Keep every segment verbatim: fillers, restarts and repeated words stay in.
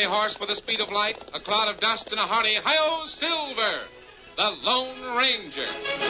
fiery horse with the speed of light, a cloud of dust, and a hearty hi-yo Silver, the Lone Ranger.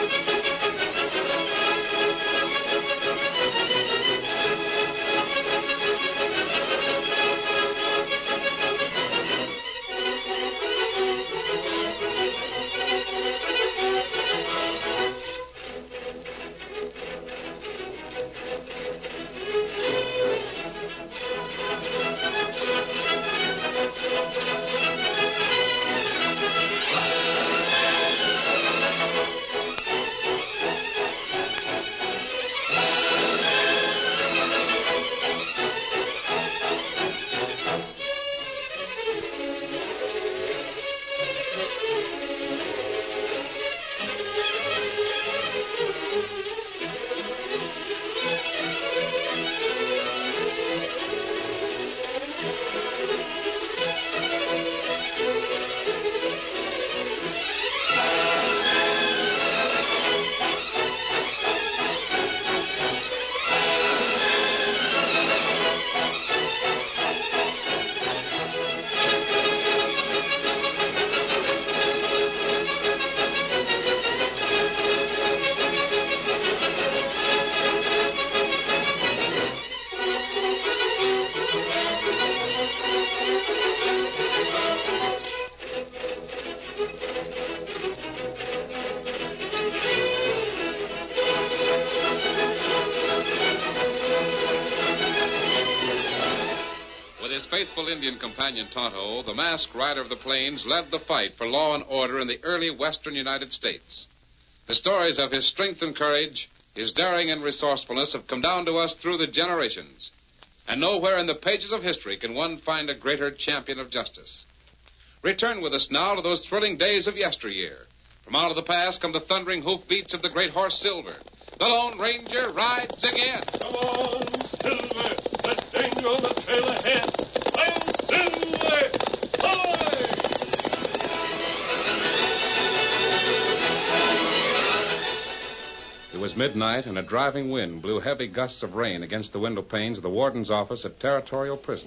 Faithful Indian companion Tonto, the masked rider of the plains, led the fight for law and order in the early western United States. The stories of his strength and courage, his daring and resourcefulness have come down to us through the generations. And nowhere in the pages of history can one find a greater champion of justice. Return with us now to those thrilling days of yesteryear. From out of the past come the thundering hoofbeats of the great horse Silver. The Lone Ranger rides again. Come on, Silver. Let's dangle the trail ahead. I'm Silver! Away! It was midnight, and a driving wind blew heavy gusts of rain against the window panes of the warden's office at Territorial Prison.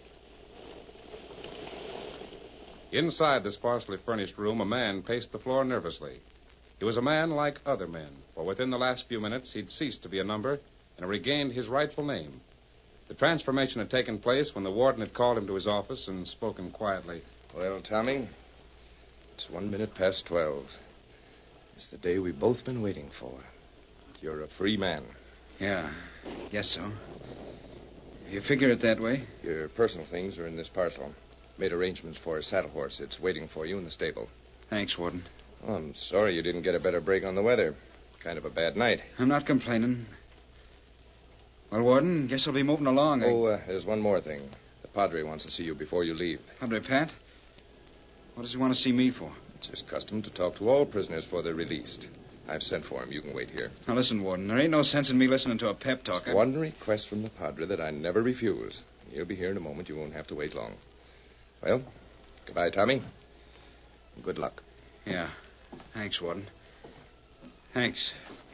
Inside the sparsely furnished room, a man paced the floor nervously. He was a man like other men, for within the last few minutes he'd ceased to be a number and regained his rightful name. The transformation had taken place when the warden had called him to his office and spoken quietly. Well, Tommy, it's one minute past twelve. It's the day we've both been waiting for. You're a free man. Yeah, guess so. You figure it that way? Your personal things are in this parcel. Made arrangements for a saddle horse. It's waiting for you in the stable. Thanks, Warden. Oh, I'm sorry you didn't get a better break on the weather. Kind of a bad night. I'm not complaining. Well, Warden, guess I'll be moving along. Oh, uh, there's one more thing. The Padre wants to see you before you leave. Padre Pat? What does he want to see me for? It's his custom to talk to all prisoners before they're released. I've sent for him. You can wait here. Now, listen, Warden. There ain't no sense in me listening to a pep talk. One request from the Padre that I never refuse. He'll be here in a moment. You won't have to wait long. Well, goodbye, Tommy. Good luck. Yeah. Thanks, Warden. Thanks.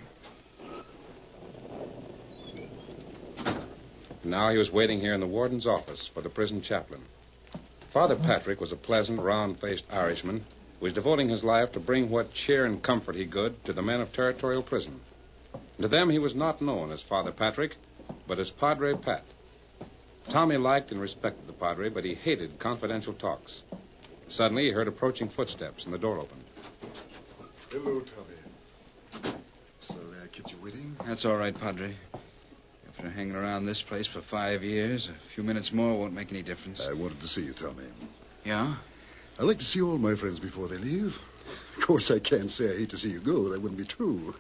Now he was waiting here in the warden's office for the prison chaplain. Father Patrick was a pleasant, round-faced Irishman who was devoting his life to bring what cheer and comfort he could to the men of Territorial Prison. And to them he was not known as Father Patrick, but as Padre Pat. Tommy liked and respected the Padre, but he hated confidential talks. Suddenly he heard approaching footsteps, and the door opened. Hello, Tommy. Sorry I kept you waiting. That's all right, Padre. After hanging around this place for five years, a few minutes more won't make any difference. I wanted to see you, Tommy. Yeah? I like to see all my friends before they leave. Of course, I can't say I hate to see you go. That wouldn't be true.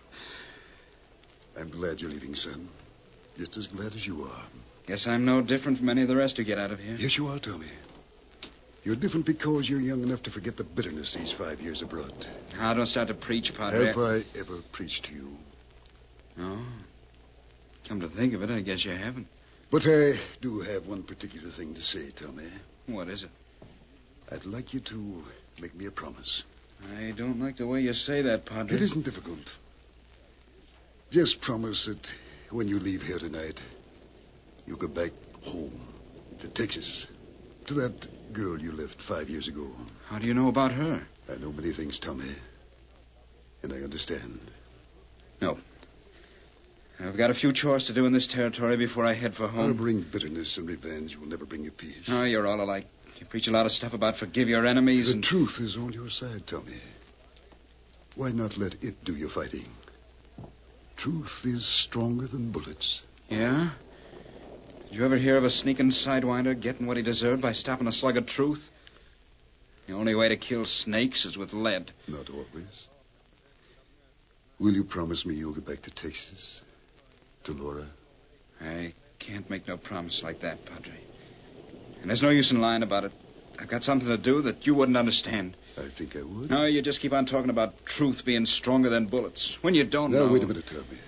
I'm glad you're leaving, son. Just as glad as you are. Guess I'm no different from any of the rest who get out of here. Yes, you are, Tommy. You're different because you're young enough to forget the bitterness these five years have brought. Now, don't start to preach, Padre. Have I ever preached to you? No. Come to think of it, I guess you haven't. But I do have one particular thing to say, Tommy. What is it? I'd like you to make me a promise. I don't like the way you say that, Padre. It isn't difficult. Just promise that when you leave here tonight, you go back home to Texas, to that Girl you left five years ago. How do you know about her? I know many things, Tommy. And I understand. No. I've got a few chores to do in this territory before I head for home. I'll bring bitterness and revenge will never bring you peace. Oh, you're all alike. You preach a lot of stuff about forgive your enemies The and... truth is on your side, Tommy. Why not let it do your fighting? Truth is stronger than bullets. Yeah? Did you ever hear of a sneaking sidewinder getting what he deserved by stopping a slug of truth? The only way to kill snakes is with lead. Not always. Will you promise me you'll get back to Texas? To Laura? I can't make no promise like that, Padre. And there's no use in lying about it. I've got something to do that you wouldn't understand. I think I would. No, you just keep on talking about truth being stronger than bullets. When you don't now, know... wait a minute, Tommy.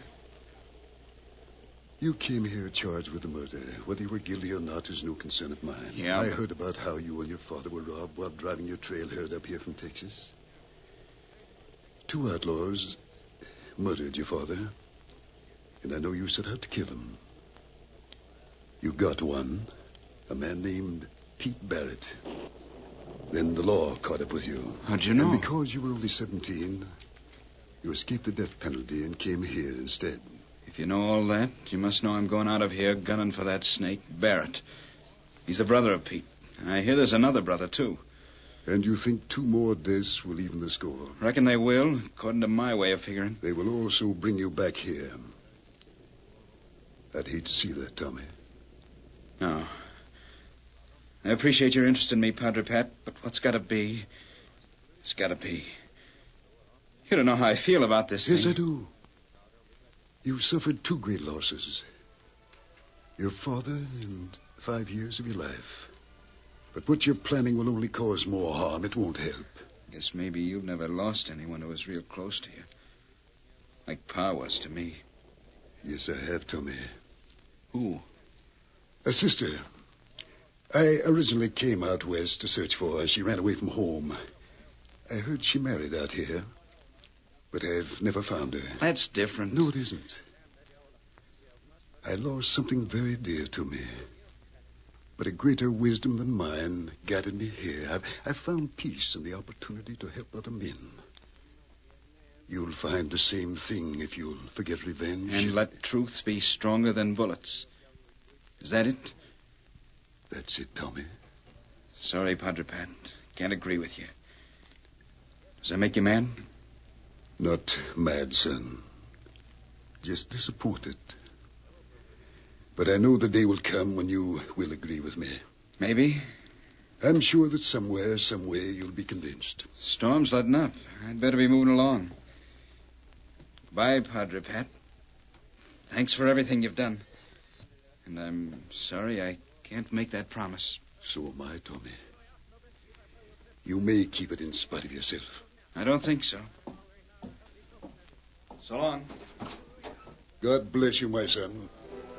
You came here charged with the murder. Whether you were guilty or not is no concern of mine. Yeah, I but... heard about how you and your father were robbed while driving your trail herd up here from Texas. Two outlaws murdered your father, and I know you set out to kill him. You got one, a man named Pete Barrett. Then the law caught up with you. How'd you know? And because you were only seventeen, you escaped the death penalty and came here instead. If you know all that, you must know I'm going out of here gunning for that snake, Barrett. He's the brother of Pete. And I hear there's another brother, too. And you think two more deaths will even the score? Reckon they will, according to my way of figuring. They will also bring you back here. I'd hate to see that, Tommy. No. I appreciate your interest in me, Padre Pat, but what's got to be, it's got to be. You don't know how I feel about this Yes, thing. I do. You've suffered two great losses. Your father and five years of your life. But what you're planning will only cause more harm. It won't help. Guess maybe you've never lost anyone who was real close to you. Like Pa was to me. Yes, I have, Tommy. Who? A sister. I originally came out west to search for her. She ran away from home. I heard she married out here. But I've never found her. That's different. No, it isn't. I lost something very dear to me. But a greater wisdom than mine guided me here. I've, I've found peace in the opportunity to help other men. You'll find the same thing if you'll forget revenge. And let truth be stronger than bullets. Is that it? That's it, Tommy. Sorry, Padre Pat. Can't agree with you. Does that make you mad? Not mad, son. Just disappointed. But I know the day will come when you will agree with me. Maybe. I'm sure that somewhere, some way, you'll be convinced. Storm's letting up. I'd better be moving along. Goodbye, Padre Pat. Thanks for everything you've done. And I'm sorry I can't make that promise. So am I, Tommy. You may keep it in spite of yourself. I don't think so. So long. God bless you, my son.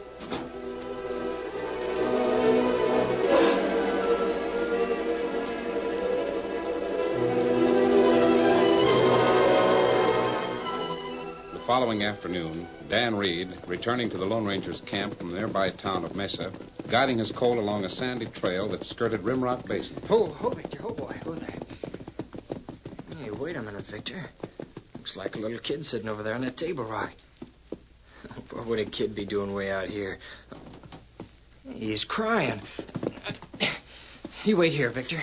The following afternoon, Dan Reed, returning to the Lone Ranger's camp from the nearby town of Mesa, guiding his colt along a sandy trail that skirted Rimrock Basin. Oh, oh, Victor, oh, boy, oh, there. Hey, wait a minute, Victor. Looks like a little kid sitting over there on that table rock. What would a kid be doing way out here? He's crying. You wait here, Victor.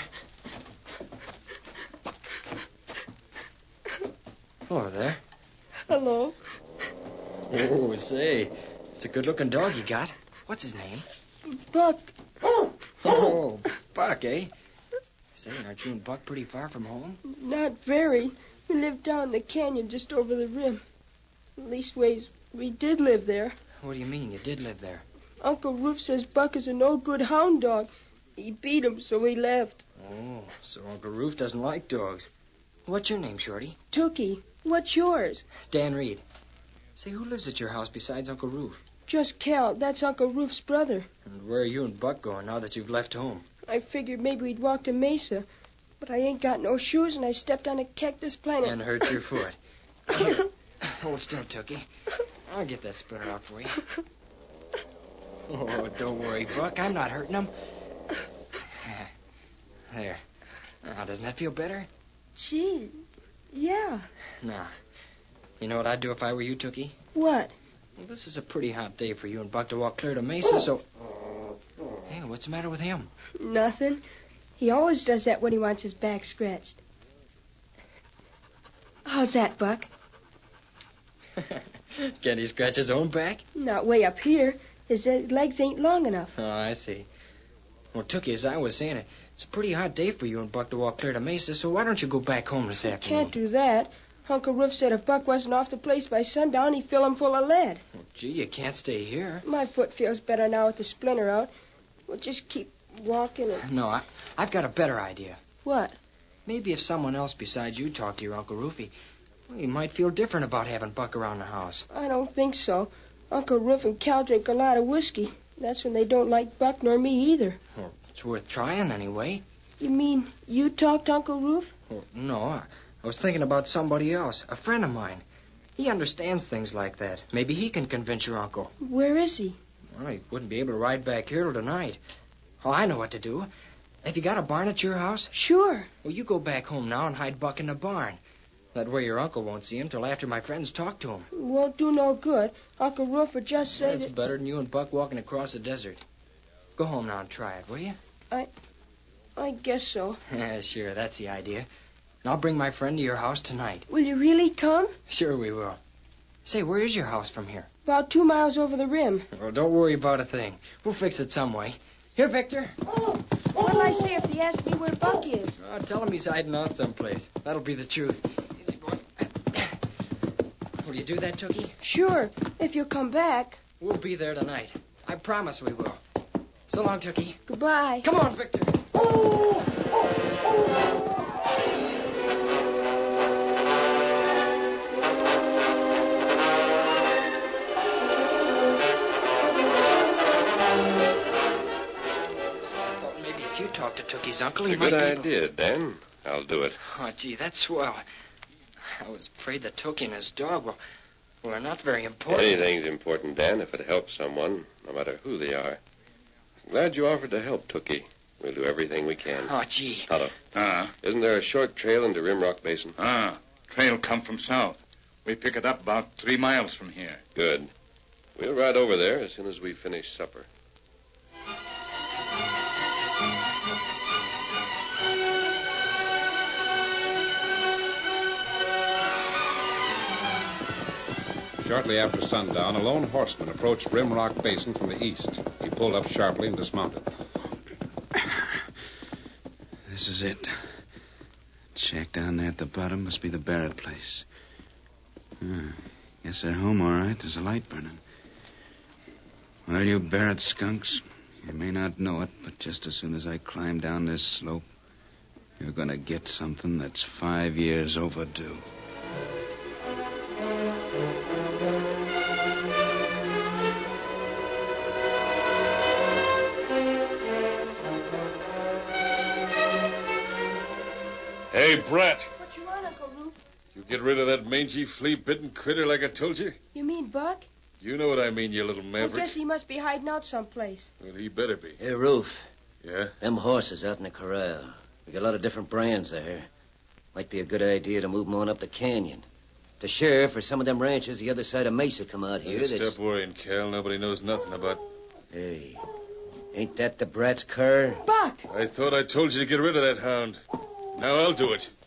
Hello there. Hello. Oh, say, it's a good-looking dog you got. What's his name? Buck. Oh, Buck, eh? Say, aren't you and Buck pretty far from home? Not very. We live down in the canyon just over the rim. Leastways, we did live there. What do you mean, you did live there? Uncle Roof says Buck is a no-good hound dog. He beat him, so he left. Oh, so Uncle Roof doesn't like dogs. What's your name, Shorty? Tookie, what's yours? Dan Reed. Say, who lives at your house besides Uncle Roof? Just Cal. That's Uncle Roof's brother. And where are you and Buck going now that you've left home? I figured maybe we'd walk to Mesa. But I ain't got no shoes, and I stepped on a cactus plant. And hurt your foot. Here, hold still, Tookie. I'll get that splinter out for you. Oh, don't worry, Buck. I'm not hurting him. There. Now, doesn't that feel better? Gee, yeah. Now, you know what I'd do if I were you, Tookie? What? Well, this is a pretty hot day for you and Buck to walk clear to Mesa, so... Hey, what's the matter with him? Nothing. He always does that when he wants his back scratched. How's that, Buck? Can't he scratch his own back? Not way up here. His uh, legs ain't long enough. Oh, I see. Well, Tookie, as I was saying, it's a pretty hot day for you and Buck to walk clear to Mesa, so why don't you go back home this afternoon? Can't do that. Uncle Roof said if Buck wasn't off the place by sundown, he'd fill him full of lead. Well, gee, you can't stay here. My foot feels better now with the splinter out. We'll just keep walking and... No, I, I've got a better idea. What? Maybe if someone else besides you talked to your Uncle Roofy, well, he might feel different about having Buck around the house. I don't think so. Uncle Roof and Cal drink a lot of whiskey. That's when they don't like Buck nor me either. Well, it's worth trying anyway. You mean you talked to Uncle Roof? Well, no, I, I was thinking about somebody else, a friend of mine. He understands things like that. Maybe he can convince your uncle. Where is he? Well, he wouldn't be able to ride back here till tonight. Oh, I know what to do. Have you got a barn at your house? Sure. Well, you go back home now and hide Buck in the barn. That way your uncle won't see him till after my friends talk to him. Won't do no good. Uncle Roof would just say That's that... better than you and Buck walking across the desert. Go home now and try it, will you? I... I guess so. Yeah, sure, that's the idea. And I'll bring my friend to your house tonight. Will you really come? Sure we will. Say, where is your house from here? About two miles over the rim. Oh, don't worry about a thing. We'll fix it some way. Here, Victor. Oh, what'll I say if he asks me where Buck is? Oh, tell him he's hiding out someplace. That'll be the truth. Easy, boy. Will you do that, Tookie? Sure, if you'll come back. We'll be there tonight. I promise we will. So long, Tookie. Goodbye. Come on, Victor. Talk to Tookie's uncle. It's He a good might be... idea, Dan. I'll do it. Oh, gee, that's swell. I was afraid that Tookie and his dog were, were not very important. Anything's important, Dan, if it helps someone, no matter who they are. I'm glad you offered to help, Tookie. We'll do everything we can. Oh, gee. Hello. Ah. Isn't there a short trail into Rimrock Basin? Ah. Trail come from south. We pick it up about three miles from here. Good. We'll ride over there as soon as we finish supper. Shortly after sundown, a lone horseman approached Rimrock Basin from the east. He pulled up sharply and dismounted. This is it. Shack down there at the bottom must be the Barrett place. Hmm. Guess they're home all right. There's a light burning. Well, you Barrett skunks, you may not know it, but just as soon as I climb down this slope, you're going to get something that's five years overdue. Hey, Brat. What you want, Uncle Roof? You get rid of that mangy, flea-bitten critter like I told you? You mean Buck? You know what I mean, you little I maverick. guess he must be hiding out someplace. Well, he better be. Hey, Roof. Yeah? Them horses out in the corral. We got a lot of different brands there. Might be a good idea to move them on up the canyon. The sheriff or some of them ranchers the other side of Mesa come out here. Hey, that's... stop worrying, Cal. Nobody knows nothing about... Hey, ain't that the Brat's cur? Buck! I thought I told you to get rid of that hound. Now I'll do it.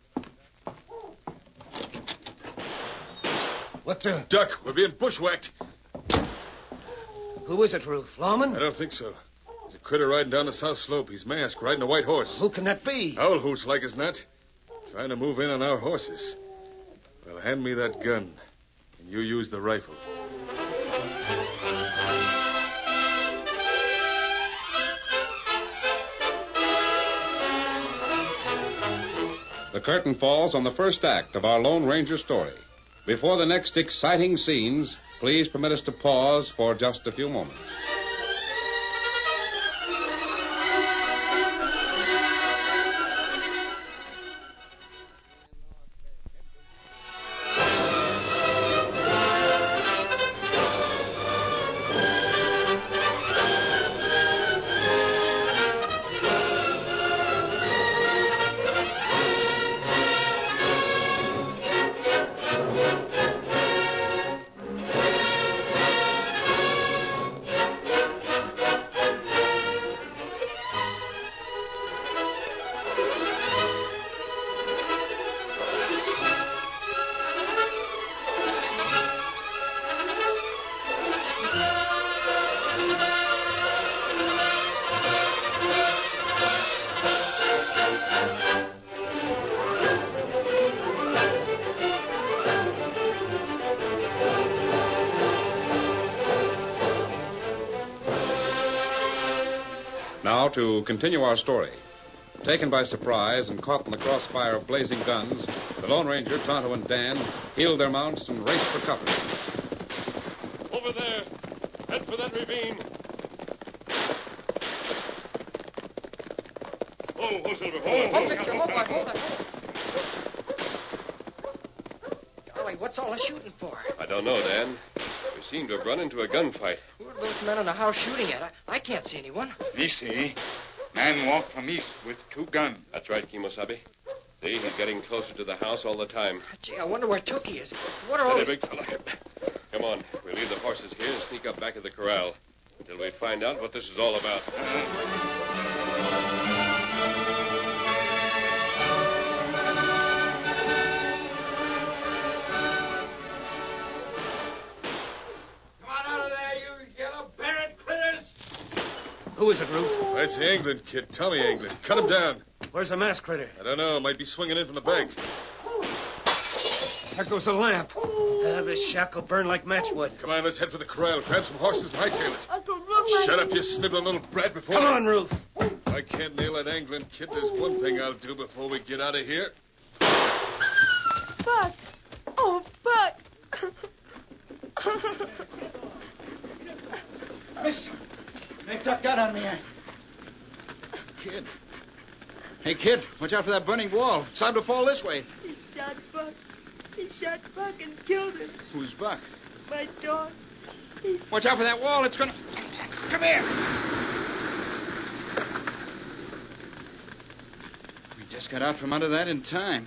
What the... Duck, we're being bushwhacked. Who is it, Roof? Lawman? I don't think so. There's a critter riding down the south slope. He's masked, riding a white horse. Who can that be? Owl hoots like as not. Trying to move in on our horses. Well, hand me that gun, and you use the rifle. The curtain falls on the first act of our Lone Ranger story. Before the next exciting scenes, please permit us to pause for just a few moments. Now, to continue our story. Taken by surprise and caught in the crossfire of blazing guns, the Lone Ranger, Tonto, and Dan heeled their mounts and raced for cover. Over there. Head for that ravine. Oh, oh, Silver. Oh, Hold it, hold it, hold it. Golly, what's all the shooting for? I don't know, Dan. We seem to have run into a gunfight. Who are those men in the house shooting at? I, I can't see anyone. Me see. Man walked from east with two guns. That's right, Kimosabe. See, he's getting closer to the house all the time. Gee, I wonder where Tookie is. What are all Steady, these... big fella. Come on. We'll leave the horses here and sneak up back of the corral until we find out what this is all about. Who is it, Ruth? That's the Anglin kid, Tommy Anglin. Cut him down. Where's the masked critter? I don't know. Might be swinging in from the bank. There goes the lamp. Uh, this shack will burn like matchwood. Come on, let's head for the corral. Grab some horses and hightail it. Uncle Rufe. Shut up, you sniveling little brat, before... Come on, Ruth. If I can't nail that Anglin kid, there's one thing I'll do before we get out of here. Buck. Oh, Buck. Miss, they took that on me. Kid. Hey, kid, watch out for that burning wall. It's time to fall this way. He shot Buck. He shot Buck and killed him. Who's Buck? My dog. He... Watch out for that wall. It's gonna... Come here. We just got out from under that in time.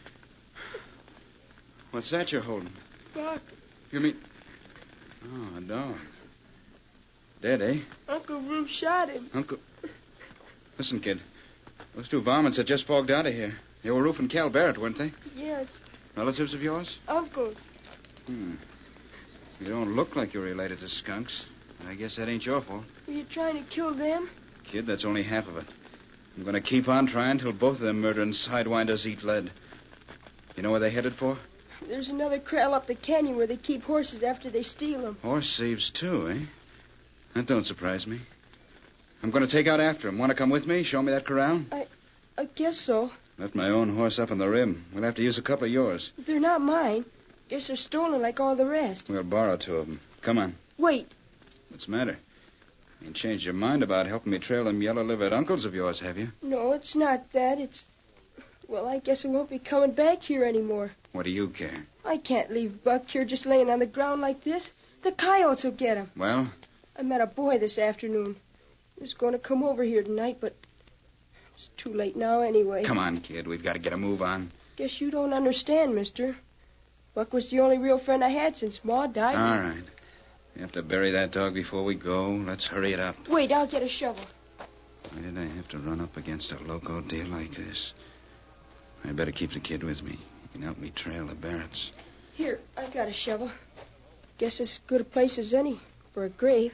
What's that you're holding? Buck. You mean... Oh, a dog. Dead, eh? Uncle Rufe shot him. Uncle... Listen, kid. Those two varmints that just fogged out of here. They were Rufe and Cal Barrett, weren't they? Yes. Relatives of yours? Uncles. Hmm. You don't look like you're related to skunks. I guess that ain't your fault. Were you trying to kill them? Kid, that's only half of it. I'm going to keep on trying till both of them murdering sidewinders eat lead. You know where they're headed for? There's another corral up the canyon where they keep horses after they steal them. Horse thieves, too, eh? That don't surprise me. I'm going to take out after them. Want to come with me? Show me that corral? I, I guess so. Left my own horse up on the rim. We'll have to use a couple of yours. They're not mine. Guess they're stolen like all the rest. We'll borrow two of them. Come on. Wait. What's the matter? You ain't changed your mind about helping me trail them yellow-livered uncles of yours, have you? No, it's not that. It's... Well, I guess I won't be coming back here anymore. What do you care? I can't leave Buck here just laying on the ground like this. The coyotes will get him. Well? I met a boy this afternoon. He was going to come over here tonight, but it's too late now anyway. Come on, kid. We've got to get a move on. Guess you don't understand, mister. Buck was the only real friend I had since Ma died. All right. We have to bury that dog before we go. Let's hurry it up. Wait, I'll get a shovel. Why did I have to run up against a loco deal like this? I better keep the kid with me. He can help me trail the Barretts. Here, I've got a shovel. Guess as good a place as any for a grave.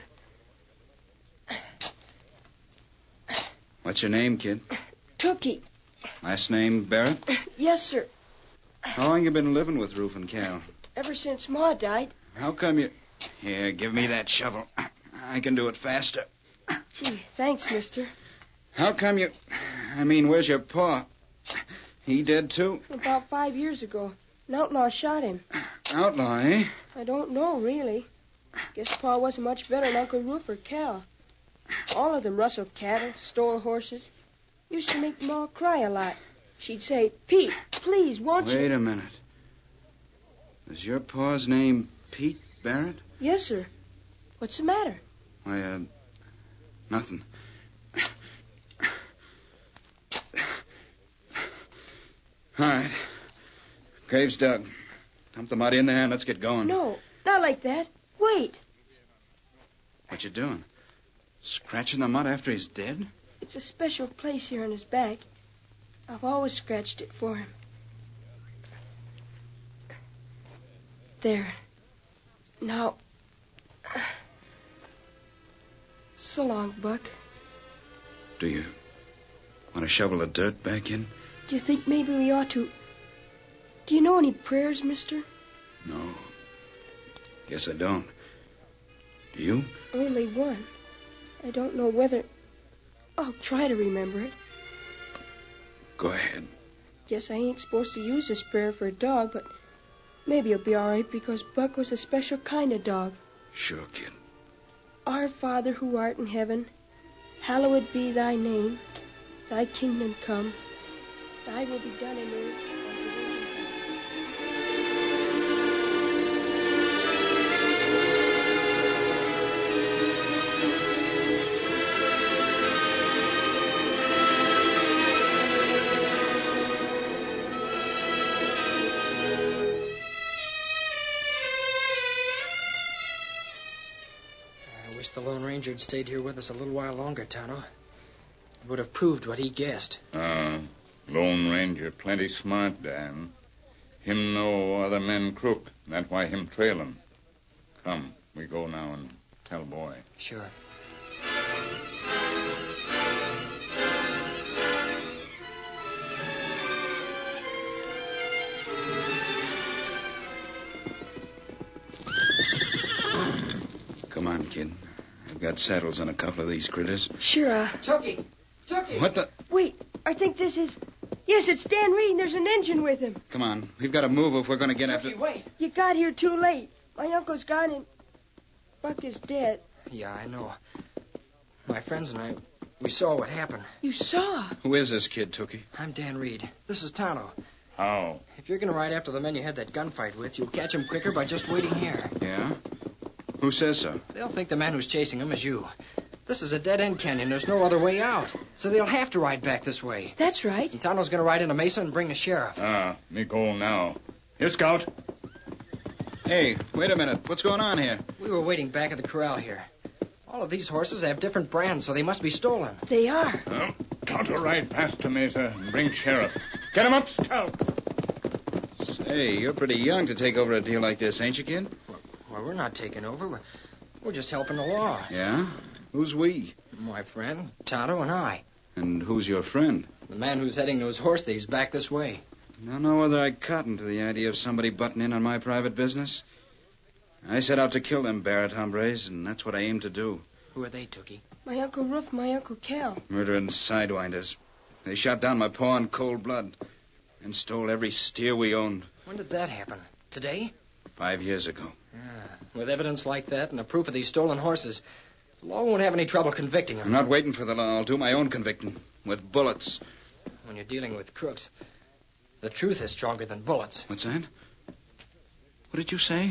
What's your name, kid? Tookie. Last name Barrett? Yes, sir. How long you been living with Rufe and Cal? Ever since Ma died. How come you... Here, give me that shovel. I can do it faster. Gee, thanks, mister. How come you... I mean, where's your pa? He dead, too? About five years ago. An outlaw shot him. Outlaw, eh? I don't know, really. Guess Pa wasn't much better than Uncle Rufe or Cal. All of them rustled cattle, stole horses. Used to make Ma cry a lot. She'd say, Pete, please, won't Wait you... Wait a minute. Is your pa's name Pete Barrett? Yes, sir. What's the matter? Why, uh, nothing. All right. Grave's dug. Dump the mud in there and let's get going. No, not like that. Wait. What you doing? Scratching the mud after he's dead? It's a special place here on his back. I've always scratched it for him. There. Now. So long, Buck. Do you want to shovel the dirt back in? Do you think maybe we ought to... Do you know any prayers, mister? No. Guess I don't. Do you? Only one. I don't know whether... I'll try to remember it. Go ahead. Guess I ain't supposed to use this prayer for a dog, but maybe it'll be all right because Buck was a special kind of dog. Sure, kid. Our Father who art in heaven, hallowed be thy name. Thy kingdom come. Thy will be done in earth as it is in heaven. I wish the Lone Ranger had stayed here with us a little while longer, Tonto. It would have proved what he guessed. Ah, Lone Ranger plenty smart, Dan. Him know other men crook. That's why him trail 'em. Come, we go now and tell boy. Sure. Come on, kid. I've got saddles on a couple of these critters. Sure, uh... Tookie! Tookie! What the... Wait, I think this is... Yes, it's Dan Reed, and there's an engine with him. Come on. We've got to move if we're going to get Tookie, after... wait. You got here too late. My uncle's gone, and Buck is dead. Yeah, I know. My friends and I, we saw what happened. You saw? Who is this kid, Tookie? I'm Dan Reed. This is Tonto. How? If you're going to ride after the men you had that gunfight with, you'll catch them quicker by just waiting here. Yeah? Who says so? They'll think the man who's chasing them is you. This is a dead-end canyon. There's no other way out. So they'll have to ride back this way. That's right. And Tonto's going to ride into Mesa and bring the sheriff. Ah, me go now. Here, Scout. Hey, wait a minute. What's going on here? We were waiting back at the corral here. All of these horses have different brands, so they must be stolen. They are. Oh, Tonto ride past to Mesa and bring sheriff. Get him up, Scout. Say, you're pretty young to take over a deal like this, ain't you, kid? Well, we're not taking over. We're, we're just helping the law. Yeah? Who's we? My friend, Tonto, and I. And who's your friend? The man who's heading those horse thieves back this way. I don't know whether I cotton to the idea of somebody butting in on my private business. I set out to kill them Barrett hombres, and that's what I aim to do. Who are they, Tookie? My Uncle Ruff, my Uncle Cal. Murdering sidewinders. They shot down my paw in cold blood and stole every steer we owned. When did that happen? Today? Five years ago. Ah, with evidence like that and a proof of these stolen horses, the law won't have any trouble convicting them. I'm not waiting for the law. I'll do my own convicting. With bullets. When you're dealing with crooks, the truth is stronger than bullets. What's that? What did you say?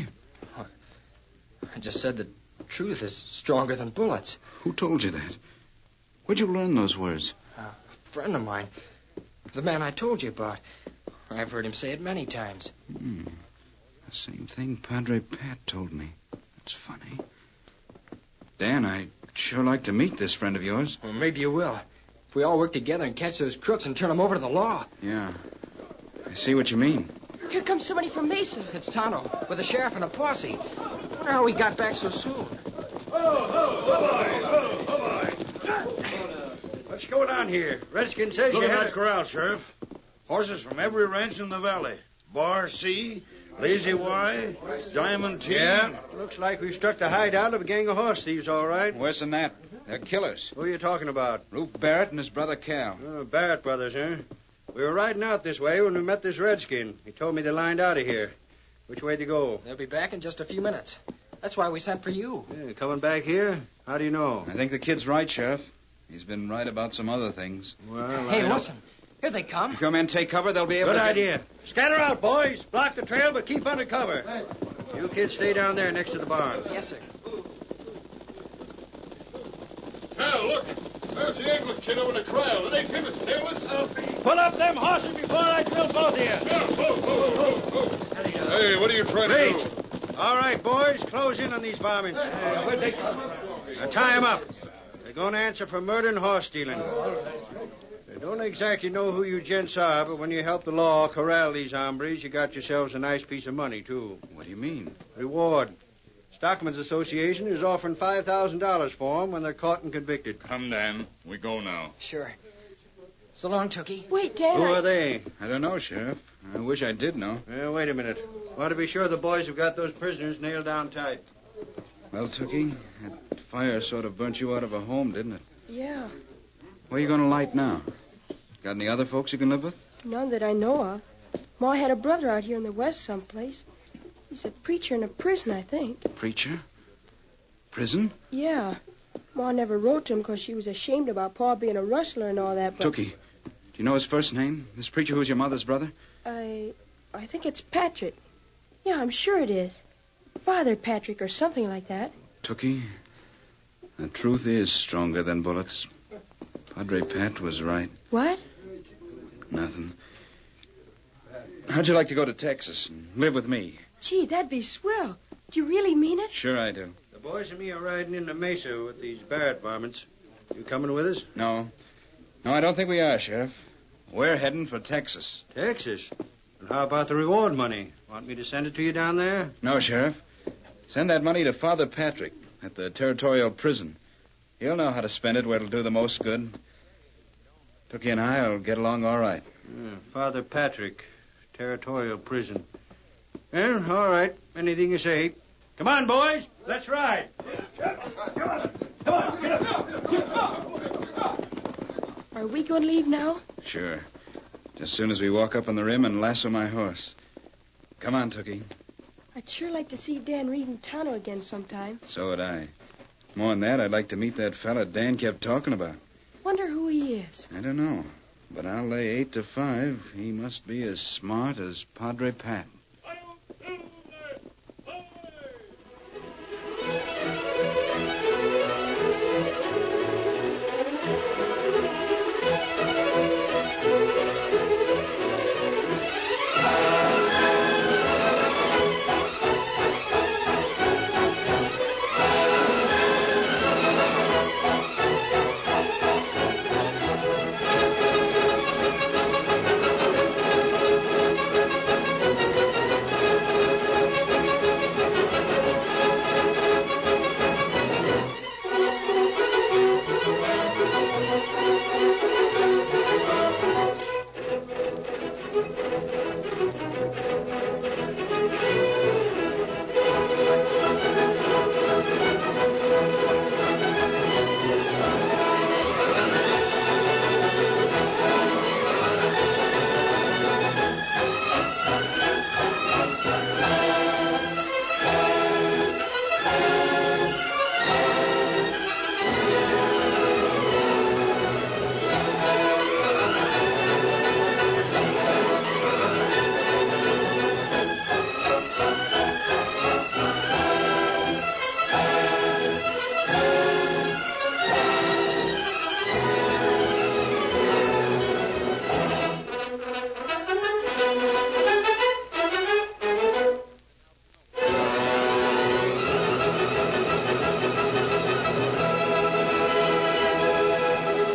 I just said the truth is stronger than bullets. Who told you that? Where'd you learn those words? A friend of mine. The man I told you about. I've heard him say it many times. Hmm. The same thing Padre Pat told me. That's funny. Dan, I'd sure like to meet this friend of yours. Well, maybe you will. If we all work together and catch those crooks and turn them over to the law. Yeah. I see what you mean. Here comes somebody from Mesa. It's Tonto, with a sheriff and a posse. I wonder how he got back so soon. Oh, oh, oh, boy, oh, boy. What's going on here? Redskin says Look you at had that corral, Sheriff. Horses from every ranch in the valley. Bar C, Lazy Y, Diamond T. Yeah? Looks like we've struck the hideout of a gang of horse thieves, all right. Worse than that. They're killers. Who are you talking about? Rufe Barrett and his brother Cal. Oh, Barrett brothers, huh? We were riding out this way when we met this redskin. He told me they lined out of here. Which way to go? They'll be back in just a few minutes. That's why we sent for you. Yeah, coming back here? How do you know? I think the kid's right, Sheriff. He's been right about some other things. Well, Hey, I listen. Here they come. If your men take cover, they'll be able Good to... idea. Scatter out, boys. Block the trail, but keep under cover. You kids stay down there next to the barn. Yes, sir. Cal, look. There's the England kid over the corral. It ain't him, it's tailless. Pull up them horses before I kill both of you. Yeah, whoa, whoa, whoa, whoa. Hey, what are you trying Great. to do? All right, boys, close in on these varmints. Now tie them up. They're going to answer for murder and horse stealing. They don't exactly know who you gents are, but when you help the law corral these hombres, you got yourselves a nice piece of money, too. What do you mean? Reward. Stockmen's Association is offering five thousand dollars for them when they're caught and convicted. Come, Dan. We go now. Sure. So long, Tookie. Wait, Dan. Who I... are they? I don't know, Sheriff. I wish I did know. Well, wait a minute. Want to be sure the boys have got those prisoners nailed down tight. Well, Tookie, that fire sort of burnt you out of a home, didn't it? Yeah. Where are you going to light now? Got any other folks you can live with? None that I know of. Ma had a brother out here in the West someplace. He's a preacher in a prison, I think. Preacher? Prison? Yeah. Ma never wrote to him because she was ashamed about Pa being a rustler and all that, but... Tookie, do you know his first name? This preacher who's your mother's brother? I... I think it's Patrick. Yeah, I'm sure it is. Father Patrick or something like that. Tookie, the truth is stronger than bullets. Padre Pat was right. What? Nothing. How'd you like to go to Texas and live with me? Gee, that'd be swell. Do you really mean it? Sure I do. The boys and me are riding into Mesa with these Barrett varmints. You coming with us? No. No, I don't think we are, Sheriff. We're heading for Texas. Texas? And how about the reward money? Want me to send it to you down there? No, Sheriff. Send that money to Father Patrick at the territorial prison. He'll know how to spend it where it'll do the most good. Tookie and I'll get along all right. Yeah, Father Patrick, territorial prison. Well, all right. Anything you say. Come on, boys. Let's ride. Come on. Come on. Get up. Are we going to leave now? Sure. Just as soon as we walk up on the rim and lasso my horse. Come on, Tookie. I'd sure like to see Dan Reed and Tonto again sometime. So would I. More than that, I'd like to meet that fella Dan kept talking about. Wonder who he is. I don't know. But I'll lay eight to five. He must be as smart as Padre Pat.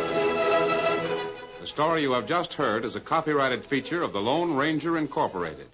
The story you have just heard is a copyrighted feature of the Lone Ranger Incorporated.